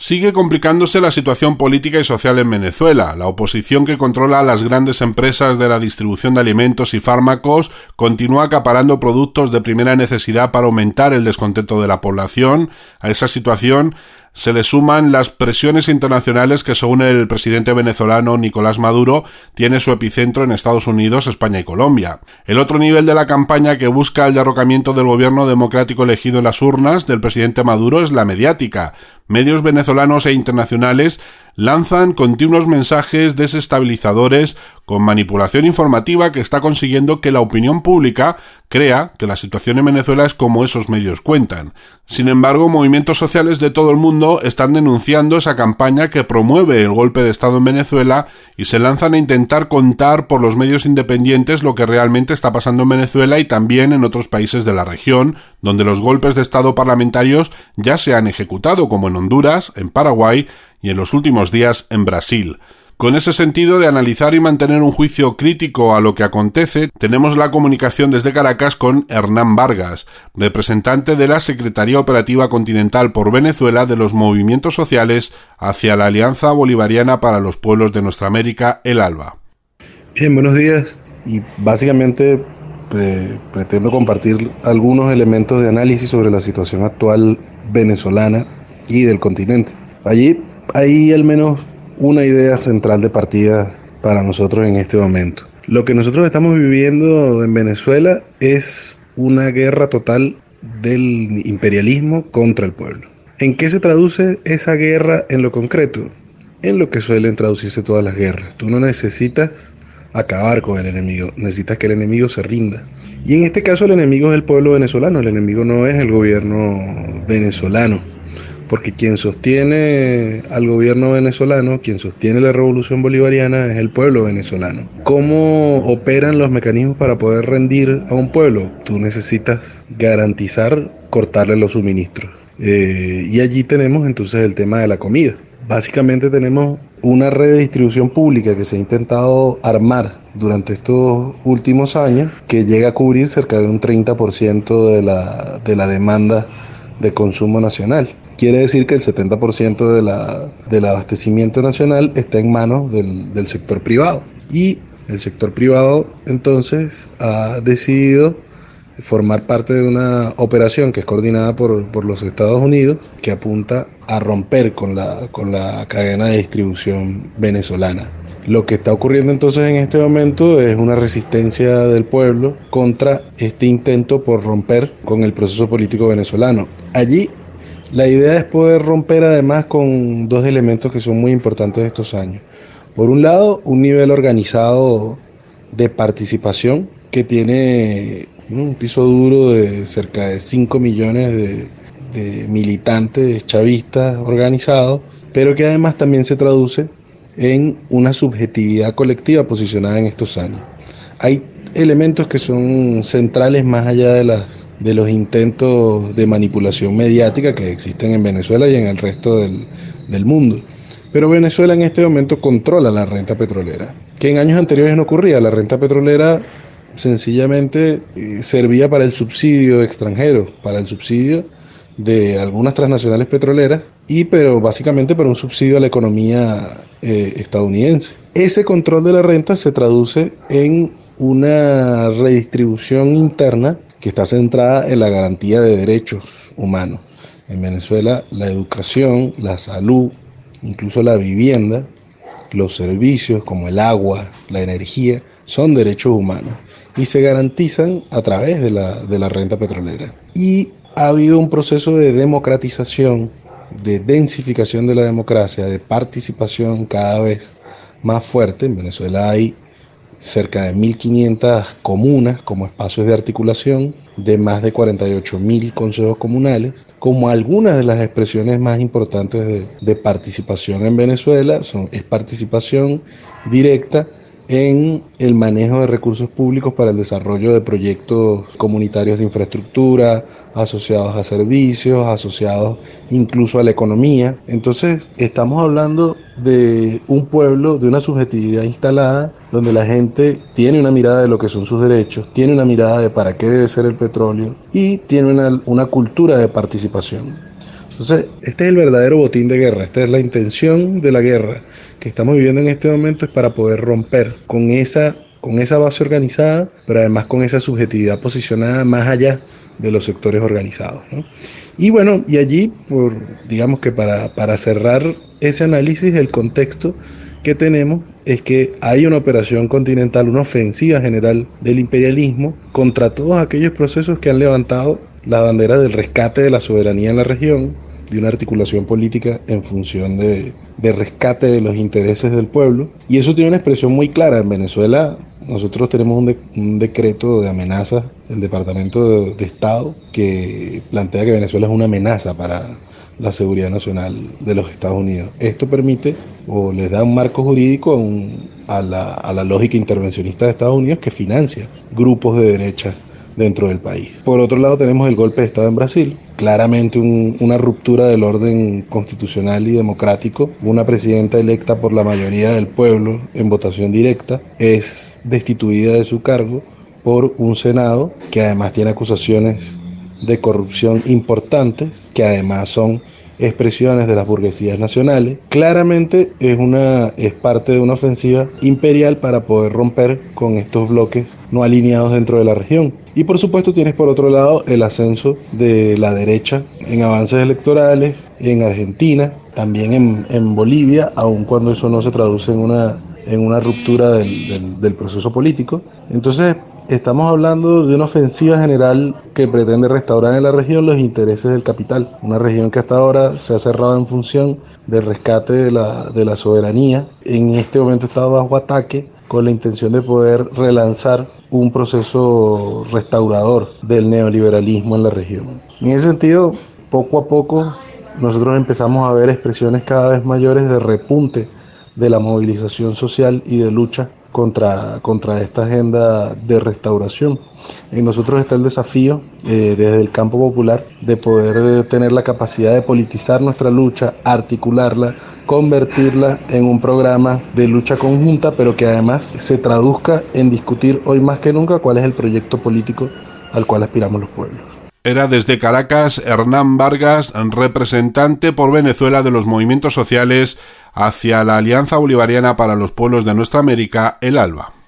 Sigue complicándose la situación política y social en Venezuela. La oposición que controla las grandes empresas de la distribución de alimentos y fármacos continúa acaparando productos de primera necesidad para aumentar el descontento de la población. A esa situación se le suman las presiones internacionales que, según el presidente venezolano Nicolás Maduro, tiene su epicentro en Estados Unidos, España y Colombia. El otro nivel de la campaña que busca el derrocamiento del gobierno democrático elegido en las urnas del presidente Maduro es la mediática. Medios venezolanos e internacionales lanzan continuos mensajes desestabilizadores con manipulación informativa que está consiguiendo que la opinión pública crea que la situación en Venezuela es como esos medios cuentan. Sin embargo, movimientos sociales de todo el mundo están denunciando esa campaña que promueve el golpe de Estado en Venezuela y se lanzan a intentar contar por los medios independientes lo que realmente está pasando en Venezuela y también en otros países de la región, donde los golpes de Estado parlamentarios ya se han ejecutado, como en Honduras, en Paraguay y en los últimos días en Brasil. Con ese sentido de analizar y mantener un juicio crítico a lo que acontece, tenemos la comunicación desde Caracas con Hernán Vargas, representante de la Secretaría Operativa Continental por Venezuela de los movimientos sociales hacia la Alianza Bolivariana para los Pueblos de Nuestra América, el ALBA. Bien, buenos días. Y básicamente pretendo compartir algunos elementos de análisis sobre la situación actual venezolana y del continente. Allí hay al menos una idea central de partida para nosotros en este momento. Lo que nosotros estamos viviendo en Venezuela es una guerra total del imperialismo contra el pueblo. ¿En qué se traduce esa guerra en lo concreto? En lo que suelen traducirse todas las guerras. Tú no necesitas acabar con el enemigo, necesitas que el enemigo se rinda. Y en este caso el enemigo es el pueblo venezolano, el enemigo no es el gobierno venezolano. Porque quien sostiene al gobierno venezolano, quien sostiene la revolución bolivariana es el pueblo venezolano. ¿Cómo operan los mecanismos para poder rendir a un pueblo? Tú necesitas garantizar cortarle los suministros. Y allí tenemos entonces el tema de la comida. Básicamente tenemos una red de distribución pública que se ha intentado armar durante estos últimos años que llega a cubrir cerca de un 30% de la demanda de consumo nacional. Quiere decir que el 70% del abastecimiento nacional está en manos del sector privado. Y el sector privado entonces ha decidido formar parte de una operación que es coordinada por los Estados Unidos, que apunta a romper con la cadena de distribución venezolana. Lo que está ocurriendo entonces en este momento es una resistencia del pueblo contra este intento por romper con el proceso político venezolano. Allí la idea es poder romper además con dos elementos que son muy importantes estos años. Por un lado, un nivel organizado de participación que tiene un piso duro de cerca de 5 millones de militantes chavistas organizados, pero que además también se traduce en una subjetividad colectiva posicionada en estos años. Hay elementos que son centrales más allá de los intentos de manipulación mediática que existen en Venezuela y en el resto del mundo. Pero Venezuela en este momento controla la renta petrolera, que en años anteriores no ocurría. La renta petrolera sencillamente servía para el subsidio extranjero, para el subsidio de algunas transnacionales petroleras, pero básicamente para un subsidio a la economía estadounidense. Ese control de la renta se traduce en una redistribución interna que está centrada en la garantía de derechos humanos. En Venezuela, la educación, la salud, incluso la vivienda, los servicios como el agua, la energía, son derechos humanos y se garantizan a través de la renta petrolera. Y ha habido un proceso de democratización, de densificación de la democracia, de participación cada vez más fuerte. En Venezuela hay cerca de 1.500 comunas como espacios de articulación, de más de 48.000 consejos comunales. Como algunas de las expresiones más importantes de participación en Venezuela es participación directa en el manejo de recursos públicos para el desarrollo de proyectos comunitarios de infraestructura, asociados a servicios, asociados incluso a la economía. Entonces, estamos hablando de un pueblo, de una subjetividad instalada, donde la gente tiene una mirada de lo que son sus derechos, tiene una mirada de para qué debe ser el petróleo y tiene una cultura de participación. Entonces, este es el verdadero botín de guerra, esta es la intención de la guerra que estamos viviendo en este momento, es para poder romper con esa base organizada, pero además con esa subjetividad posicionada más allá de los sectores organizados, ¿no? Y bueno, y allí, digamos que para cerrar ese análisis, el contexto que tenemos es que hay una operación continental, una ofensiva general del imperialismo contra todos aquellos procesos que han levantado la bandera del rescate de la soberanía en la región, de una articulación política en función de rescate de los intereses del pueblo. Y eso tiene una expresión muy clara. En Venezuela nosotros tenemos un decreto de amenaza del Departamento de Estado que plantea que Venezuela es una amenaza para la seguridad nacional de los Estados Unidos. Esto permite o les da un marco jurídico a la lógica intervencionista de Estados Unidos, que financia grupos de derecha dentro del país. Por otro lado, tenemos el golpe de Estado en Brasil, claramente una ruptura del orden constitucional y democrático. Una presidenta electa por la mayoría del pueblo en votación directa es destituida de su cargo por un Senado que además tiene acusaciones de corrupción importantes, que además son expresiones de las burguesías nacionales. Claramente es parte de una ofensiva imperial para poder romper con estos bloques no alineados dentro de la región. Y por supuesto tienes por otro lado el ascenso de la derecha en avances electorales en Argentina, también en Bolivia, aun cuando eso no se traduce en una ruptura del proceso político. Entonces, estamos hablando de una ofensiva general que pretende restaurar en la región los intereses del capital, una región que hasta ahora se ha cerrado en función del rescate de la soberanía. En este momento está bajo ataque con la intención de poder relanzar un proceso restaurador del neoliberalismo en la región. En ese sentido, poco a poco nosotros empezamos a ver expresiones cada vez mayores de repunte de la movilización social y de lucha contra esta agenda de restauración. En nosotros está el desafío desde el campo popular de poder tener la capacidad de politizar nuestra lucha, articularla, convertirla en un programa de lucha conjunta, pero que además se traduzca en discutir hoy más que nunca cuál es el proyecto político al cual aspiramos los pueblos. Era desde Caracas Hernán Vargas, representante por Venezuela de los movimientos sociales hacia la Alianza Bolivariana para los Pueblos de Nuestra América, el ALBA.